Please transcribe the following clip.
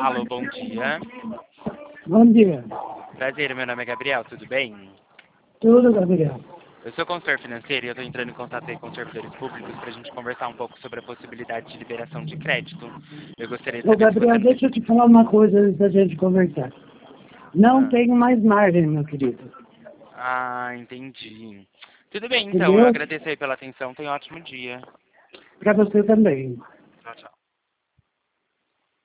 Alô, bom dia. Bom dia. Prazer, meu nome é Gabriel, tudo bem? Tudo, Gabriel. Eu sou consultor financeiro e eu estou entrando em contato aí com os servidores públicos para a gente conversar um pouco sobre a possibilidade de liberação de crédito. Eu gostaria de Ô, saber se você... Gabriel, deixa eu te falar uma coisa antes da gente conversar. Não Ah, tenho mais margem, meu querido. entendi. Tudo bem, então. Eu Entendeu? agradeço aí pela atenção. Tenha um ótimo dia. Para você também.